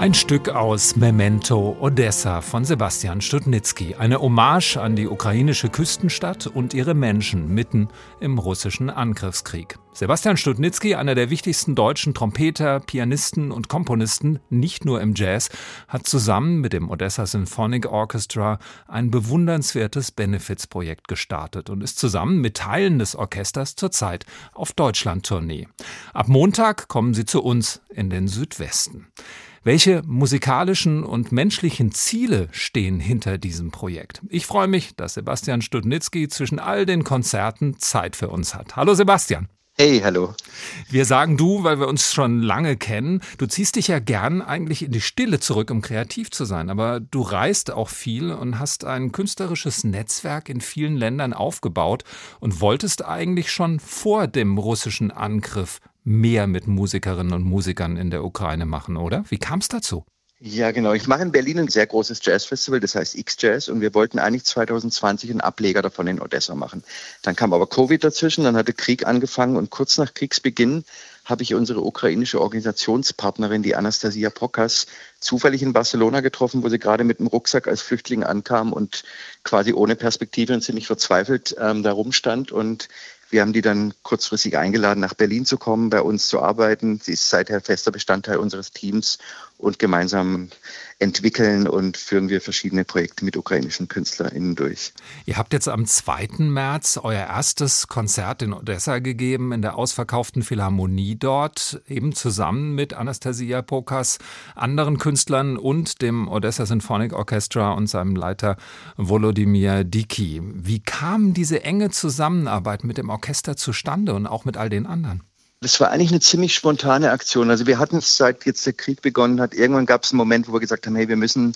Ein Stück aus Memento Odessa von Sebastian Studnicki. Eine Hommage an die ukrainische Küstenstadt und ihre Menschen mitten im russischen Angriffskrieg. Sebastian Studnicki, einer der wichtigsten deutschen Trompeter, Pianisten und Komponisten, nicht nur im Jazz, hat zusammen mit dem Odessa Symphonic Orchestra ein bewundernswertes Benefizprojekt gestartet und ist zusammen mit Teilen des Orchesters zurzeit auf Deutschland-Tournee. Ab Montag kommen sie zu uns in den Südwesten. Welche musikalischen und menschlichen Ziele stehen hinter diesem Projekt? Ich freue mich, dass Sebastian Studnicki zwischen all den Konzerten Zeit für uns hat. Hallo Sebastian. Hey, hallo. Wir sagen du, weil wir uns schon lange kennen. Du ziehst dich ja gern eigentlich in die Stille zurück, um kreativ zu sein. Aber du reist auch viel und hast ein künstlerisches Netzwerk in vielen Ländern aufgebaut und wolltest eigentlich schon vor dem russischen Angriff mehr mit Musikerinnen und Musikern in der Ukraine machen, oder? Wie kam es dazu? Ja, genau. Ich mache in Berlin ein sehr großes Jazzfestival, das heißt X-Jazz, und wir wollten eigentlich 2020 einen Ableger davon in Odessa machen. Dann kam aber Covid dazwischen, dann hatte Krieg angefangen und kurz nach Kriegsbeginn habe ich unsere ukrainische Organisationspartnerin, die Anastasia Pokas, zufällig in Barcelona getroffen, wo sie gerade mit dem Rucksack als Flüchtling ankam und quasi ohne Perspektive und ziemlich verzweifelt da rumstand. Und wir haben die dann kurzfristig eingeladen, nach Berlin zu kommen, bei uns zu arbeiten. Sie ist seither fester Bestandteil unseres Teams und gemeinsam entwickeln und führen wir verschiedene Projekte mit ukrainischen KünstlerInnen durch. Ihr habt jetzt am 2. März euer erstes Konzert in Odessa gegeben, in der ausverkauften Philharmonie dort, eben zusammen mit Anastasia Pokas, anderen Künstlern und dem Odessa Symphonic Orchestra und seinem Leiter Volodymyr Dicki. Wie kam diese enge Zusammenarbeit mit dem Orchester zustande und auch mit all den anderen? Das war eigentlich eine ziemlich spontane Aktion. Also wir hatten es, seit jetzt der Krieg begonnen hat, irgendwann gab es einen Moment, wo wir gesagt haben, hey, wir müssen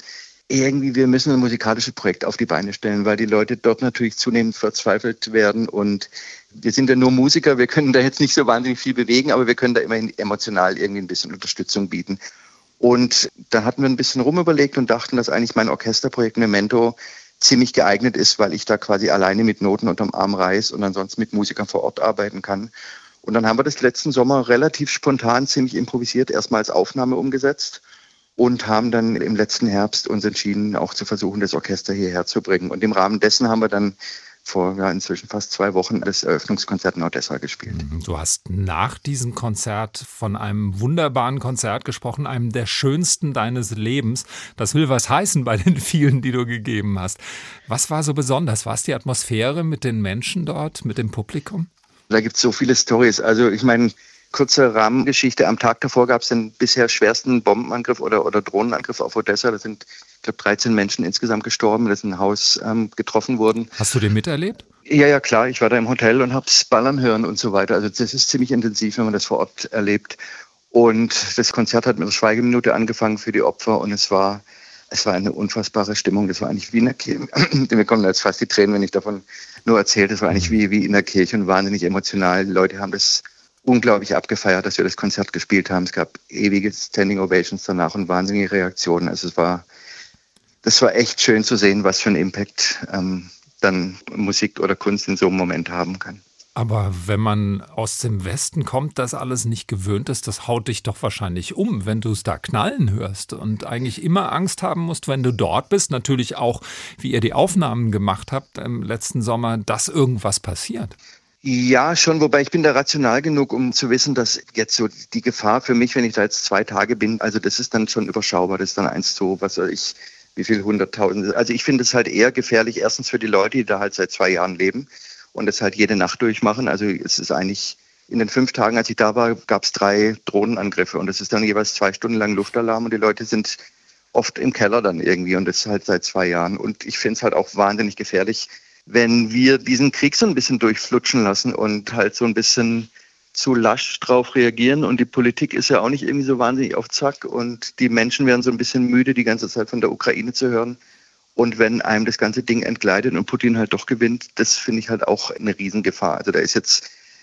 ein musikalisches Projekt auf die Beine stellen, weil die Leute dort natürlich zunehmend verzweifelt werden. Und wir sind ja nur Musiker, wir können da jetzt nicht so wahnsinnig viel bewegen, aber wir können da immerhin emotional irgendwie ein bisschen Unterstützung bieten. Und da hatten wir ein bisschen rumüberlegt und dachten, dass eigentlich mein Orchesterprojekt Memento ziemlich geeignet ist, weil ich da quasi alleine mit Noten unterm Arm reise und ansonsten mit Musikern vor Ort arbeiten kann. Und dann haben wir das letzten Sommer relativ spontan, ziemlich improvisiert, erstmal als Aufnahme umgesetzt und haben dann im letzten Herbst uns entschieden, auch zu versuchen, das Orchester hierher zu bringen. Und im Rahmen dessen haben wir dann vor inzwischen fast 2 Wochen das Eröffnungskonzert in Odessa gespielt. Du hast nach diesem Konzert von einem wunderbaren Konzert gesprochen, einem der schönsten deines Lebens. Das will was heißen bei den vielen, die du gegeben hast. Was war so besonders? War es die Atmosphäre mit den Menschen dort, mit dem Publikum? Da gibt es so viele Storys. Also ich meine, kurze Rahmengeschichte. Am Tag davor gab es den bisher schwersten Bombenangriff oder Drohnenangriff auf Odessa. Da sind, ich glaube, 13 Menschen insgesamt gestorben, das ist ein Haus getroffen wurden. Hast du den miterlebt? Ja, klar. Ich war da im Hotel und habe es ballern hören und so weiter. Also das ist ziemlich intensiv, wenn man das vor Ort erlebt. Und das Konzert hat mit einer Schweigeminute angefangen für die Opfer und es war eine unfassbare Stimmung. Das war eigentlich wie in der Kirche. Mir kommen jetzt fast die Tränen, wenn ich davon nur erzähle. Das war eigentlich wie in der Kirche und wahnsinnig emotional. Die Leute haben das unglaublich abgefeiert, dass wir das Konzert gespielt haben. Es gab ewige Standing Ovations danach und wahnsinnige Reaktionen. Also das war echt schön zu sehen, was für einen Impact dann Musik oder Kunst in so einem Moment haben kann. Aber wenn man aus dem Westen kommt, das alles nicht gewöhnt ist, das haut dich doch wahrscheinlich um, wenn du es da knallen hörst und eigentlich immer Angst haben musst, wenn du dort bist, natürlich auch, wie ihr die Aufnahmen gemacht habt im letzten Sommer, dass irgendwas passiert. Ja, schon, wobei ich bin da rational genug, um zu wissen, dass jetzt so die Gefahr für mich, wenn ich da jetzt 2 Tage bin, also das ist dann schon überschaubar, das ist dann wie viel 100.000. Also ich finde es halt eher gefährlich, erstens für die Leute, die da halt seit 2 Jahren leben und das halt jede Nacht durchmachen. Also es ist eigentlich, in den 5 Tagen, als ich da war, gab es 3 Drohnenangriffe und es ist dann jeweils 2 Stunden lang Luftalarm und die Leute sind oft im Keller dann irgendwie und das halt seit 2 Jahren. Und ich finde es halt auch wahnsinnig gefährlich, wenn wir diesen Krieg so ein bisschen durchflutschen lassen und halt so ein bisschen zu lasch drauf reagieren. Und die Politik ist ja auch nicht irgendwie so wahnsinnig auf Zack und die Menschen werden so ein bisschen müde, die ganze Zeit von der Ukraine zu hören. Und wenn einem das ganze Ding entgleitet und Putin halt doch gewinnt, das finde ich halt auch eine Riesengefahr. Also da ist jetzt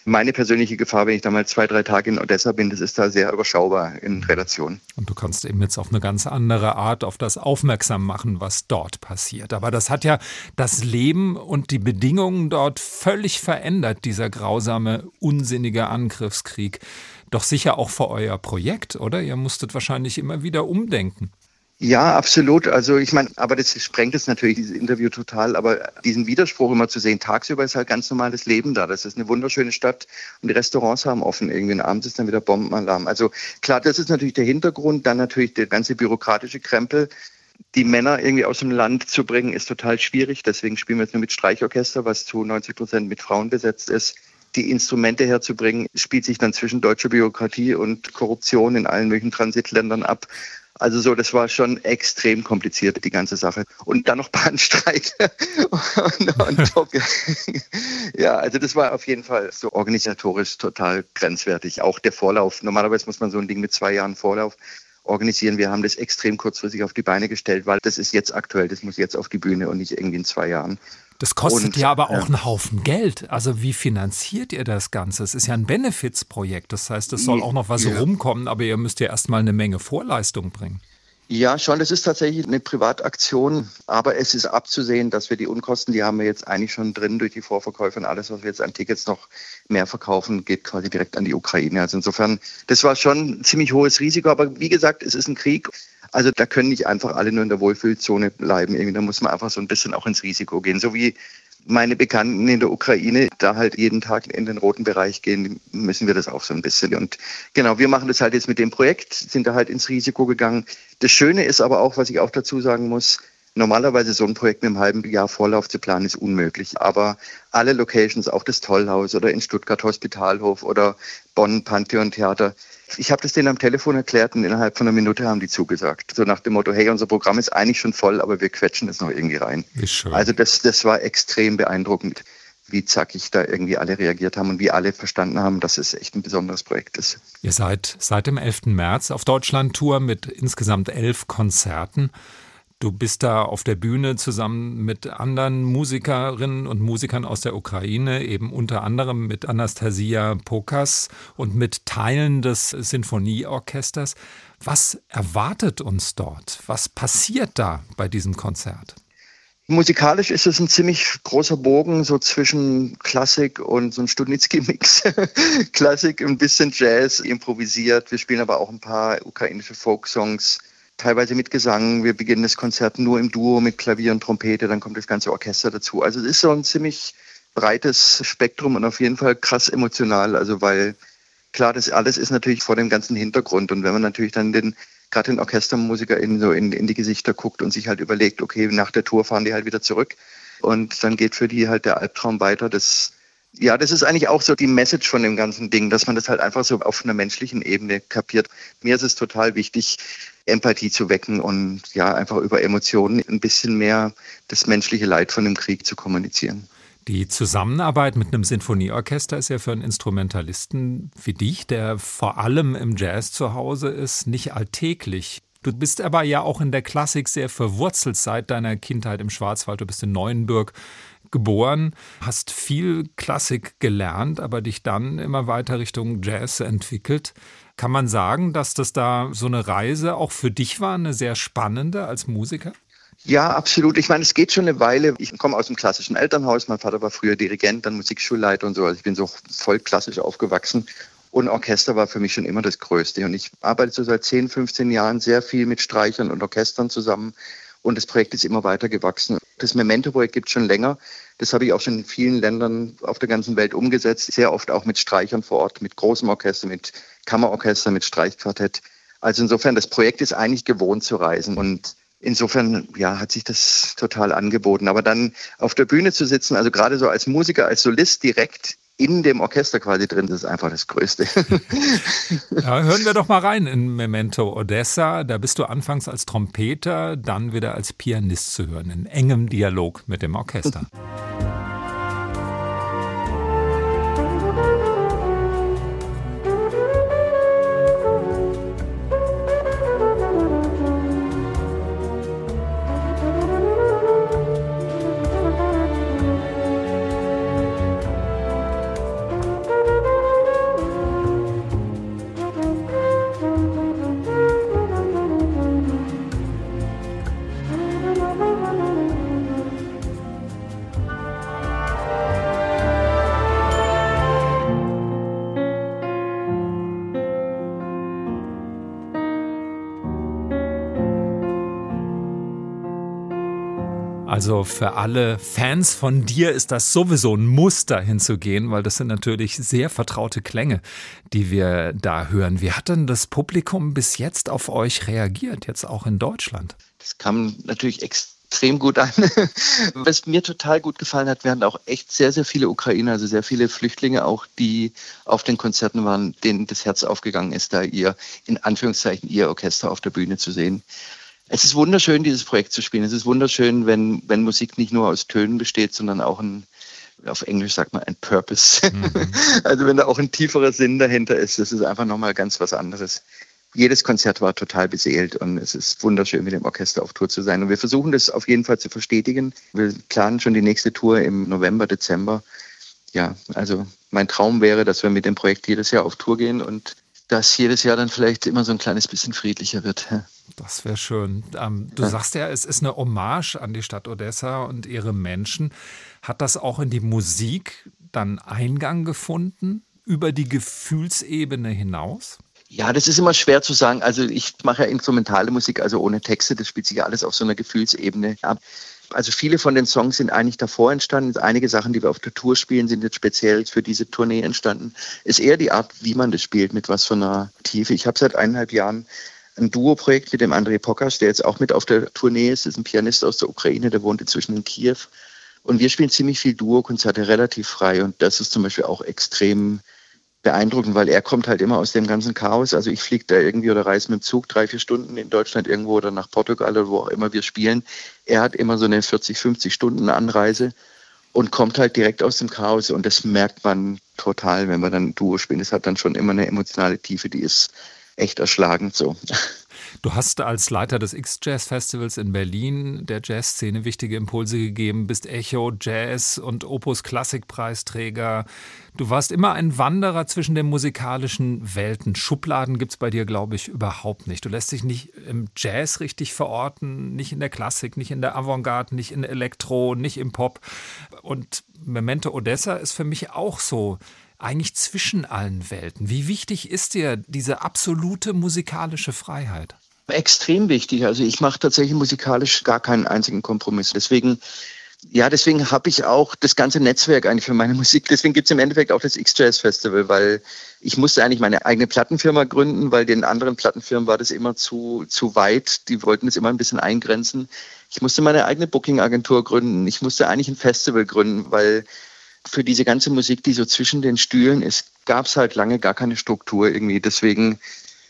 meine persönliche Gefahr, wenn ich da mal 2-3 Tage in Odessa bin, das ist da sehr überschaubar in Relation. Und du kannst eben jetzt auf eine ganz andere Art auf das aufmerksam machen, was dort passiert. Aber das hat ja das Leben und die Bedingungen dort völlig verändert, dieser grausame, unsinnige Angriffskrieg. Doch sicher auch für euer Projekt, oder? Ihr musstet wahrscheinlich immer wieder umdenken. Ja, absolut. Also ich meine, aber das sprengt jetzt natürlich dieses Interview total, aber diesen Widerspruch immer zu sehen, tagsüber ist halt ganz normales Leben da. Das ist eine wunderschöne Stadt und die Restaurants haben offen irgendwie und abends ist dann wieder Bombenalarm. Also klar, das ist natürlich der Hintergrund, dann natürlich der ganze bürokratische Krempel. Die Männer irgendwie aus dem Land zu bringen, ist total schwierig. Deswegen spielen wir jetzt nur mit Streichorchester, was zu 90% mit Frauen besetzt ist. Die Instrumente herzubringen, spielt sich dann zwischen deutscher Bürokratie und Korruption in allen möglichen Transitländern ab. Also so, das war schon extrem kompliziert, die ganze Sache. Und dann noch Bahnstreik. Ja, also das war auf jeden Fall so organisatorisch total grenzwertig. Auch der Vorlauf. Normalerweise muss man so ein Ding mit 2 Jahren Vorlauf organisieren. Wir haben das extrem kurzfristig auf die Beine gestellt, weil das ist jetzt aktuell, das muss jetzt auf die Bühne und nicht irgendwie in 2 Jahren. Das kostet ja aber auch einen Haufen Geld. Also wie finanziert ihr das Ganze? Es ist ja ein Benefizprojekt. Das heißt, es soll auch noch was rumkommen, aber ihr müsst ja erstmal eine Menge Vorleistung bringen. Ja, schon. Das ist tatsächlich eine Privataktion. Aber es ist abzusehen, dass wir die Unkosten, die haben wir jetzt eigentlich schon drin durch die Vorverkäufe und alles, was wir jetzt an Tickets noch mehr verkaufen, geht quasi direkt an die Ukraine. Also insofern, das war schon ein ziemlich hohes Risiko. Aber wie gesagt, es ist ein Krieg. Also da können nicht einfach alle nur in der Wohlfühlzone bleiben. Irgendwie, da muss man einfach so ein bisschen auch ins Risiko gehen. So wie meine Bekannten in der Ukraine da halt jeden Tag in den roten Bereich gehen, müssen wir das auch so ein bisschen. Und genau, wir machen das halt jetzt mit dem Projekt, sind da halt ins Risiko gegangen. Das Schöne ist aber auch, was ich auch dazu sagen muss, normalerweise so ein Projekt mit einem halben Jahr Vorlauf zu planen, ist unmöglich. Aber alle Locations, auch das Tollhaus oder in Stuttgart Hospitalhof oder Bonn Pantheon Theater, ich habe das denen am Telefon erklärt und innerhalb von einer Minute haben die zugesagt. So nach dem Motto, hey, unser Programm ist eigentlich schon voll, aber wir quetschen es noch irgendwie rein. Wie schön. Also das war extrem beeindruckend, wie zackig da irgendwie alle reagiert haben und wie alle verstanden haben, dass es echt ein besonderes Projekt ist. Ihr seid seit dem 11. März auf Deutschland-Tour mit insgesamt 11 Konzerten. Du bist da auf der Bühne zusammen mit anderen Musikerinnen und Musikern aus der Ukraine, eben unter anderem mit Anastasia Pokas und mit Teilen des Sinfonieorchesters. Was erwartet uns dort? Was passiert da bei diesem Konzert? Musikalisch ist es ein ziemlich großer Bogen, so zwischen Klassik und so ein Studnitzky-Mix. Klassik, ein bisschen Jazz, improvisiert. Wir spielen aber auch ein paar ukrainische Folksongs. Teilweise mit Gesang. Wir beginnen das Konzert nur im Duo mit Klavier und Trompete, dann kommt das ganze Orchester dazu. Also es ist so ein ziemlich breites Spektrum und auf jeden Fall krass emotional. Also weil klar, das alles ist natürlich vor dem ganzen Hintergrund. Und wenn man natürlich dann gerade den OrchestermusikerInnen so in die Gesichter guckt und sich halt überlegt, okay, nach der Tour fahren die halt wieder zurück. Und dann geht für die halt der Albtraum weiter. Das ist eigentlich auch so die Message von dem ganzen Ding, dass man das halt einfach so auf einer menschlichen Ebene kapiert. Mir ist es total wichtig, Empathie zu wecken und ja, einfach über Emotionen ein bisschen mehr das menschliche Leid von dem Krieg zu kommunizieren. Die Zusammenarbeit mit einem Sinfonieorchester ist ja für einen Instrumentalisten wie dich, der vor allem im Jazz zu Hause ist, nicht alltäglich. Du bist aber ja auch in der Klassik sehr verwurzelt seit deiner Kindheit im Schwarzwald. Du bist in Neuenbürg geboren, hast viel Klassik gelernt, aber dich dann immer weiter Richtung Jazz entwickelt. Kann man sagen, dass das da so eine Reise auch für dich war, eine sehr spannende als Musiker? Ja, absolut. Ich meine, es geht schon eine Weile. Ich komme aus einem klassischen Elternhaus. Mein Vater war früher Dirigent, dann Musikschulleiter und so. Also ich bin so voll klassisch aufgewachsen. Und Orchester war für mich schon immer das Größte. Und ich arbeite so seit 10, 15 Jahren sehr viel mit Streichern und Orchestern zusammen. Und das Projekt ist immer weiter gewachsen. Das Memento-Projekt gibt es schon länger. Das habe ich auch schon in vielen Ländern auf der ganzen Welt umgesetzt. Sehr oft auch mit Streichern vor Ort, mit großem Orchester, mit Kammerorchester, mit Streichquartett. Also insofern, das Projekt ist eigentlich gewohnt zu reisen. Und insofern, ja, hat sich das total angeboten. Aber dann auf der Bühne zu sitzen, also gerade so als Musiker, als Solist direkt in dem Orchester quasi drin, das ist einfach das Größte. Ja, hören wir doch mal rein in Memento Odessa. Da bist du anfangs als Trompeter, dann wieder als Pianist zu hören, in engem Dialog mit dem Orchester. Also für alle Fans von dir ist das sowieso ein Muss, da hinzugehen, weil das sind natürlich sehr vertraute Klänge, die wir da hören. Wie hat denn das Publikum bis jetzt auf euch reagiert, jetzt auch in Deutschland? Das kam natürlich extrem gut an. Was mir total gut gefallen hat, wir hatten auch echt sehr, sehr viele Ukrainer, also sehr viele Flüchtlinge auch, die auf den Konzerten waren, denen das Herz aufgegangen ist, da in Anführungszeichen, ihr Orchester auf der Bühne zu sehen. Es ist wunderschön, dieses Projekt zu spielen. Es ist wunderschön, wenn Musik nicht nur aus Tönen besteht, sondern auch auf Englisch sagt man, ein Purpose. Mhm. Also wenn da auch ein tieferer Sinn dahinter ist, das ist einfach nochmal ganz was anderes. Jedes Konzert war total beseelt und es ist wunderschön, mit dem Orchester auf Tour zu sein. Und wir versuchen das auf jeden Fall zu verstetigen. Wir planen schon die nächste Tour im November, Dezember. Ja, also mein Traum wäre, dass wir mit dem Projekt jedes Jahr auf Tour gehen und dass jedes Jahr dann vielleicht immer so ein kleines bisschen friedlicher wird. Das wäre schön. Du sagst ja, es ist eine Hommage an die Stadt Odessa und ihre Menschen. Hat das auch in die Musik dann Eingang gefunden, über die Gefühlsebene hinaus? Ja, das ist immer schwer zu sagen. Also ich mache ja instrumentale Musik, also ohne Texte. Das spielt sich ja alles auf so einer Gefühlsebene ab. Also viele von den Songs sind eigentlich davor entstanden. Einige Sachen, die wir auf der Tour spielen, sind jetzt speziell für diese Tournee entstanden. Ist eher die Art, wie man das spielt, mit was für einer Tiefe. Ich habe seit 1,5 Jahren ein Duo-Projekt mit dem Andrei Pokas, der jetzt auch mit auf der Tournee ist. Das ist ein Pianist aus der Ukraine, der wohnt inzwischen in Kiew. Und wir spielen ziemlich viel Duo-Konzerte, relativ frei. Und das ist zum Beispiel auch extrem beeindruckend, weil er kommt halt immer aus dem ganzen Chaos. Also ich fliege da irgendwie oder reise mit dem Zug 3-4 Stunden in Deutschland irgendwo oder nach Portugal oder wo auch immer wir spielen. Er hat immer so eine 40-50 Stunden Anreise und kommt halt direkt aus dem Chaos. Und das merkt man total, wenn wir dann Duo spielen. Das hat dann schon immer eine emotionale Tiefe, die ist echt erschlagend so. Du hast als Leiter des X-Jazz-Festivals in Berlin der Jazzszene wichtige Impulse gegeben, bist Echo, Jazz und Opus Klassikpreisträger. Du warst immer ein Wanderer zwischen den musikalischen Welten. Schubladen gibt es bei dir, glaube ich, überhaupt nicht. Du lässt dich nicht im Jazz richtig verorten, nicht in der Klassik, nicht in der Avantgarde, nicht in Elektro, nicht im Pop. Und Memento Odessa ist für mich auch so, eigentlich zwischen allen Welten. Wie wichtig ist dir diese absolute musikalische Freiheit? Extrem wichtig. Also ich mache tatsächlich musikalisch gar keinen einzigen Kompromiss. Deswegen habe ich auch das ganze Netzwerk eigentlich für meine Musik. Deswegen gibt es im Endeffekt auch das X-Jazz-Festival, weil ich musste eigentlich meine eigene Plattenfirma gründen, weil den anderen Plattenfirmen war das immer zu weit. Die wollten es immer ein bisschen eingrenzen. Ich musste meine eigene Booking-Agentur gründen. Ich musste eigentlich ein Festival gründen, weil für diese ganze Musik, die so zwischen den Stühlen ist, gab es halt lange gar keine Struktur irgendwie. Deswegen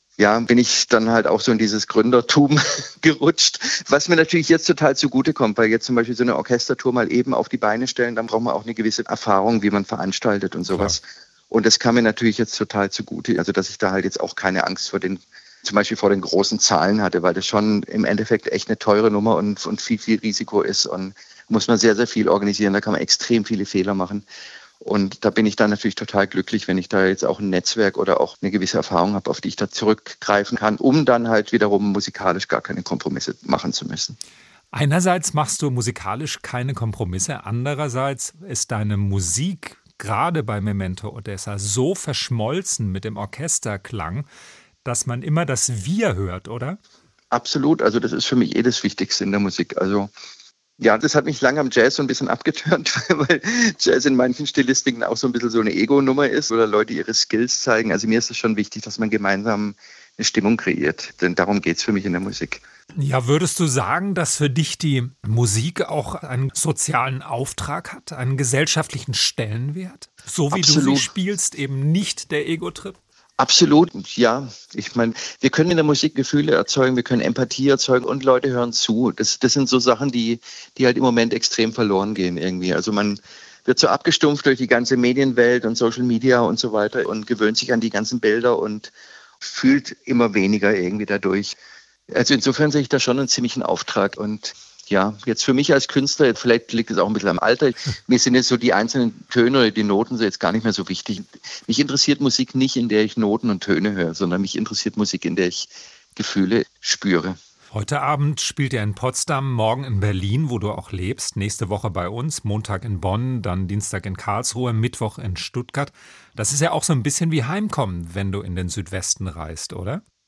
bin ich dann halt auch so in dieses Gründertum gerutscht, was mir natürlich jetzt total zugutekommt, weil jetzt zum Beispiel so eine Orchestertour mal eben auf die Beine stellen, dann braucht man auch eine gewisse Erfahrung, wie man veranstaltet und sowas. Klar. Und das kam mir natürlich jetzt total zugute, also dass ich da halt jetzt auch keine Angst zum Beispiel vor den großen Zahlen hatte, weil das schon im Endeffekt echt eine teure Nummer und viel, viel Risiko ist und muss man sehr, sehr viel organisieren, da kann man extrem viele Fehler machen. Und da bin ich dann natürlich total glücklich, wenn ich da jetzt auch ein Netzwerk oder auch eine gewisse Erfahrung habe, auf die ich da zurückgreifen kann, um dann halt wiederum musikalisch gar keine Kompromisse machen zu müssen. Einerseits machst du musikalisch keine Kompromisse, andererseits ist deine Musik gerade bei Memento Odessa so verschmolzen mit dem Orchesterklang, dass man immer das Wir hört, oder? Absolut, also das ist für mich das Wichtigste in der Musik. Also ja, das hat mich lange am Jazz so ein bisschen abgeturnt, weil Jazz in manchen Stilistiken auch so ein bisschen so eine Ego-Nummer ist oder Leute ihre Skills zeigen. Also mir ist es schon wichtig, dass man gemeinsam eine Stimmung kreiert, denn darum geht es für mich in der Musik. Ja, würdest du sagen, dass für dich die Musik auch einen sozialen Auftrag hat, einen gesellschaftlichen Stellenwert? So wie Absolut. Du sie spielst, eben nicht der Ego-Trip? Absolut, ja. Ich meine, wir können in der Musik Gefühle erzeugen, wir können Empathie erzeugen und Leute hören zu. Das sind so Sachen, die halt im Moment extrem verloren gehen irgendwie. Also man wird so abgestumpft durch die ganze Medienwelt und Social Media und so weiter und gewöhnt sich an die ganzen Bilder und fühlt immer weniger irgendwie dadurch. Also insofern sehe ich da schon einen ziemlichen Auftrag und ja, jetzt für mich als Künstler, vielleicht liegt es auch ein bisschen am Alter, mir sind jetzt so die einzelnen Töne oder die Noten so jetzt gar nicht mehr so wichtig. Mich interessiert Musik nicht, in der ich Noten und Töne höre, sondern mich interessiert Musik, in der ich Gefühle spüre. Heute Abend spielt ihr in Potsdam, morgen in Berlin, wo du auch lebst, nächste Woche bei uns, Montag in Bonn, dann Dienstag in Karlsruhe, Mittwoch in Stuttgart. Das ist ja auch so ein bisschen wie Heimkommen, wenn du in den Südwesten reist, oder?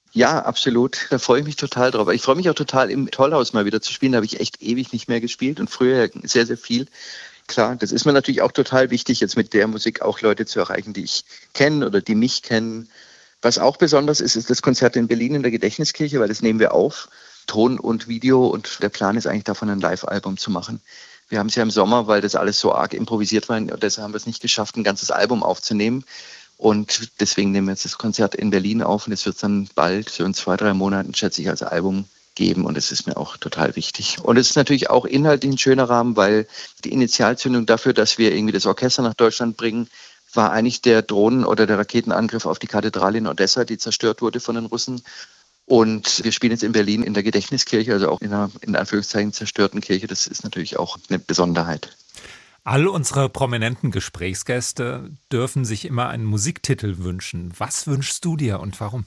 Ja, absolut. Da freue ich mich total drauf. Ich freue mich auch total, im Tollhaus mal wieder zu spielen. Da habe ich echt ewig nicht mehr gespielt und früher sehr, sehr viel. Klar, das ist mir natürlich auch total wichtig, jetzt mit der Musik auch Leute zu erreichen, die ich kenne oder die mich kennen. Was auch besonders ist, ist das Konzert in Berlin in der Gedächtniskirche, weil das nehmen wir auf, Ton und Video, und der Plan ist eigentlich davon ein Live-Album zu machen. Wir haben es ja im Sommer, weil das alles so arg improvisiert war, und deshalb haben wir es nicht geschafft, ein ganzes Album aufzunehmen. Und deswegen nehmen wir jetzt das Konzert in Berlin auf und es wird dann bald, so in 2-3 Monaten, schätze ich, als Album geben, und es ist mir auch total wichtig. Und es ist natürlich auch inhaltlich ein schöner Rahmen, weil die Initialzündung dafür, dass wir irgendwie das Orchester nach Deutschland bringen, war eigentlich der Drohnen- oder der Raketenangriff auf die Kathedrale in Odessa, die zerstört wurde von den Russen. Und wir spielen jetzt in Berlin in der Gedächtniskirche, also auch in einer in Anführungszeichen zerstörten Kirche. Das ist natürlich auch eine Besonderheit. All unsere prominenten Gesprächsgäste dürfen sich immer einen Musiktitel wünschen. Was wünschst du dir und warum?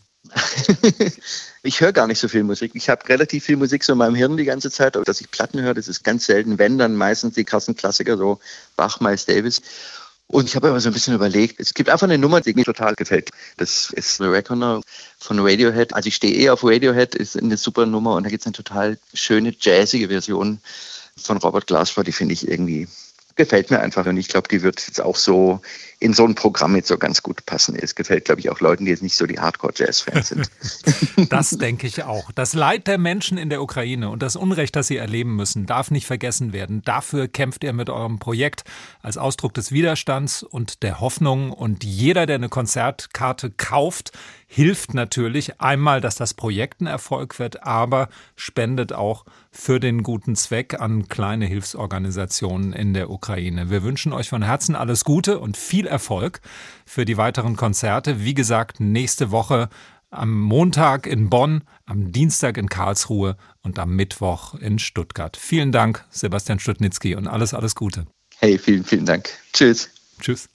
Ich höre gar nicht so viel Musik. Ich habe relativ viel Musik so in meinem Hirn die ganze Zeit, aber dass ich Platten höre, das ist ganz selten. Wenn, dann meistens die krassen Klassiker, so Bach, Miles Davis. Und ich habe aber so ein bisschen überlegt, es gibt einfach eine Nummer, die mir total gefällt. Das ist The Reckoner von Radiohead. Also ich stehe auf Radiohead, ist eine super Nummer, und da gibt es eine total schöne, jazzige Version von Robert Glasper, die finde ich irgendwie, gefällt mir einfach, und ich glaube, die wird jetzt auch so in so ein Programm jetzt so ganz gut passen. Es gefällt, glaube ich, auch Leuten, die jetzt nicht so die Hardcore-Jazz-Fans sind. Das denke ich auch. Das Leid der Menschen in der Ukraine und das Unrecht, das sie erleben müssen, darf nicht vergessen werden. Dafür kämpft ihr mit eurem Projekt als Ausdruck des Widerstands und der Hoffnung. Und jeder, der eine Konzertkarte kauft, hilft natürlich einmal, dass das Projekt ein Erfolg wird, aber spendet auch für den guten Zweck an kleine Hilfsorganisationen in der Ukraine. Wir wünschen euch von Herzen alles Gute und viel Erfolg für die weiteren Konzerte. Wie gesagt, nächste Woche am Montag in Bonn, am Dienstag in Karlsruhe und am Mittwoch in Stuttgart. Vielen Dank, Sebastian Studnitzky, und alles Gute. Hey, vielen, vielen Dank. Tschüss. Tschüss.